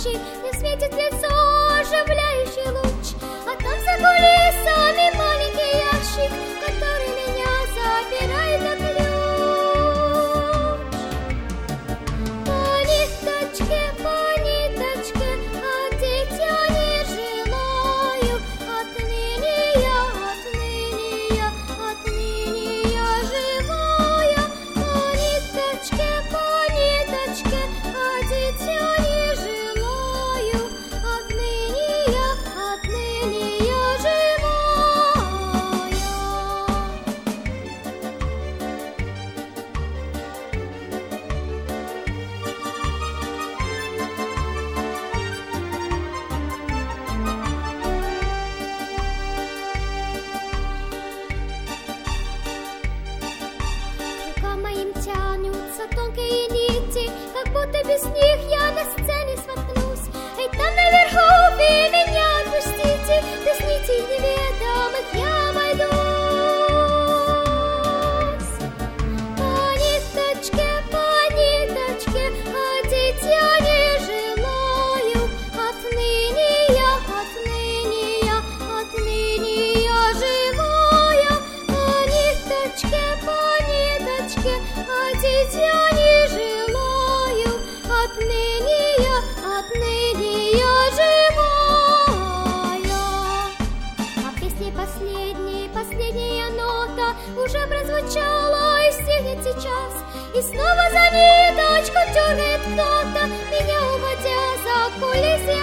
сияющий, мне светит в лицо оживляющий луч, а там за кулисами маленький ящик, который меня запирает на ключ. По ниточке, одеть я не желаю, отныне я живая. По ниточке, одеть я не желаю, отныне я живая. К рукам моим тянутся тонкие нити, как будто без них я на сцене споткнусь. Эй, там наверху вы меня отпустите, без нитей неведомых я обойдусь. По ниточке, одеть я не желаю, отныне я живая. По ниточке, одеть я не желаю, отныне я живая. А в песне последняя нота уже прозвучала и стихнет сейчас, и снова за ниточку дергает кто-то, меня уводя за кулисы